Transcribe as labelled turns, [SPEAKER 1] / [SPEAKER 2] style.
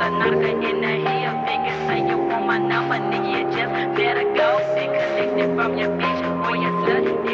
[SPEAKER 1] a knocker in the heel. Niggas say you want my number, nigga, you just better go. Disconnected from your bitch or your slut.